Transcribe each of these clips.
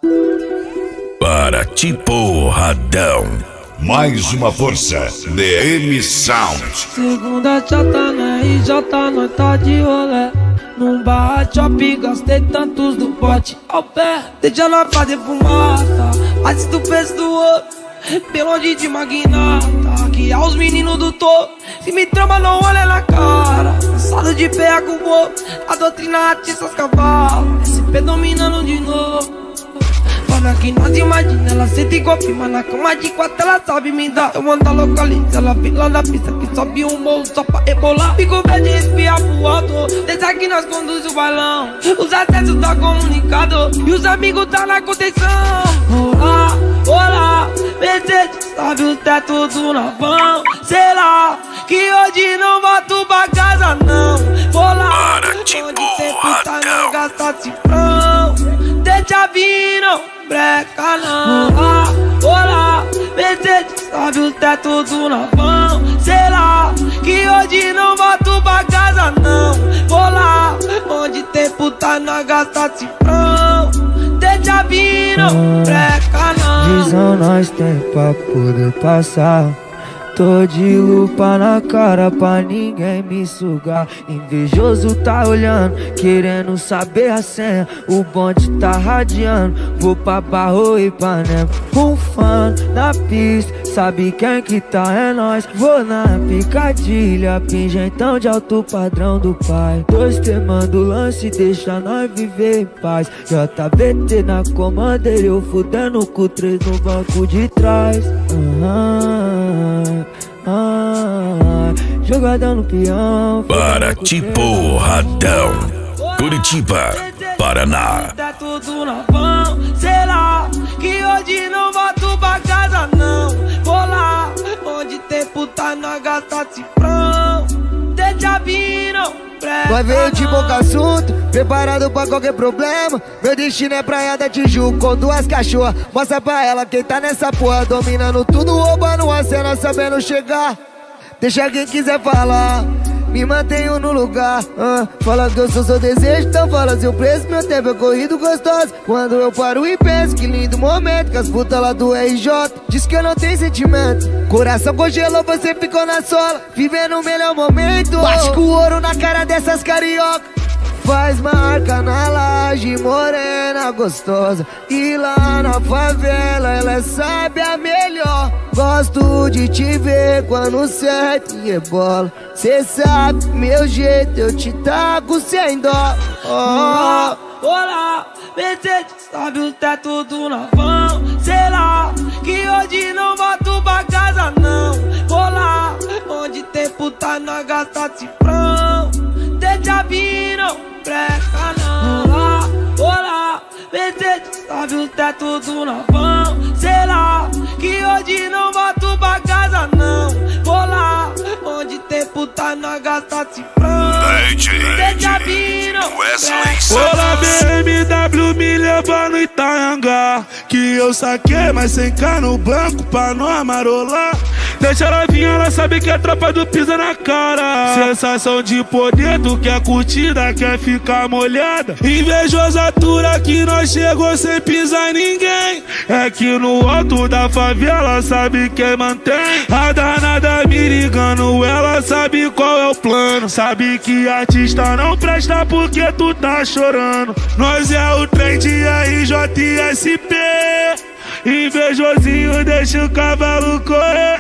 Para ti porradão. Mais uma força, DM Sound. Segunda já tá na RJ, nós tá de rolé. Num bar shopping, gastei tantos do pote ao pé. Deixa nós fazer fumaça, antes do preço do outro. Bem longe de magnata, que é os meninos do topo. Se me trama, não olha na cara. Cansado de pé com o bobo, a doutrina atiça os cavalos. SP dominando de novo. Olha que nós imagina, ela senta e confirma na cama de quatro, ela sabe me dar. Eu mando a localiza, ela vem lá na pista que sobe um morro só pra rebolar. Fico verde e espiar pro alto, desde aqui nós conduz o bailão. Os acessos tá comunicado e os amigos tá na contenção. Olá, olá, Mercedes, sabe o teto do navão. Sei lá, que hoje não volto pra casa não. Vou lá, onde sempre tá não gasta cifrão. Deixa vir, não breca não. Olá, olá, Mercedes, sabe o teto do navão. Sei lá, que hoje não volto pra casa não. Vou lá, onde tempo tá na gasta cifrão. Deixa vir, não breca não. Visão nós tem pra poder passar. Tô de lupa na cara pra ninguém me sugar. Invejoso tá olhando, querendo saber a senha. O bonde tá radiando, vou pra Barro e Ipanema. Um fã na pista, sabe quem que tá, é nós. Vou na picadilha, pingentão de alto padrão do pai. Dois temando lance, deixa nós viver em paz. JBT na comandeira, eu fudendo com três no banco de trás. Jogadão no peão. Para ti porradão. Curitiba, Paraná. Tá tudo na mão, sei lá, que hoje não volto pra casa não. Vou lá, onde tempo tá na gasta cifrão. Deixa vir, não presta. Vai ver de boca assunto, preparado pra qualquer problema. Meu destino é praia da Tijuca com duas cachorras. Mostra pra ela quem tá nessa porra, dominando tudo, roubando a cena, sabendo chegar. Deixa quem quiser falar, me mantenho no lugar. Fala que eu sou seu desejo, então fala seu preço. Meu tempo é corrido gostoso. Quando eu paro e penso, que lindo momento. Com as putas lá do RJ, diz que eu não tenho sentimento. Coração congelou, você ficou na sola, vivendo o melhor momento. Bate com o ouro na cara dessas carioca. Faz marca na laje, morena gostosa. E lá na favela ela sabe a melhor. Gosto de te ver quando certo e rebola. Cê sabe meu jeito, eu te taco sem dó. Olá, Mercedes, sabe o teto do navão. Sei lá, que hoje não volto pra casa não. Vou lá, onde tempo tá na gasta cifrão. Deixa vir, não breca não. Olá, olá, Mercedes, sabe o teto do navão. Sei lá, que hoje não volto pra casa não. Vou lá, onde tempo tá na gasta cifrão. Deixa vir, não breca. Olá, BMW me leva no Itanhangá, que eu saquei, mas sem cá no banco pra não marolar. Deixa ela vir, ela sabe que é tropa do pisa na cara. Sensação de poder, tu quer curtida, quer ficar molhada. Invejosa atura que nós chegou sem pisar ninguém. É que no alto da favela sabe quem mantém. A danada me ligando, ela sabe qual é o plano. Sabe que artista não presta porque tu tá chorando. Nós é o trem de RJSP. Invejosinho deixa o cavalo correr.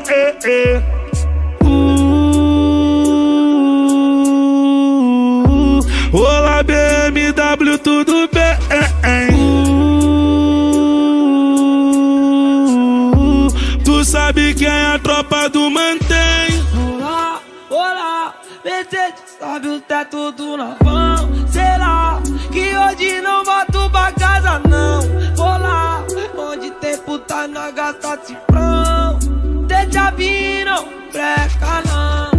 Olá, BMW, tudo bem? Tu sabe quem é a tropa do mantém. Olá, olá, Mercedes, sabe o teto do navão. Sei lá, que hoje não volto pra casa não. Vou lá, onde tempo tá na gasta cifrão. Deixa vir, não breca não.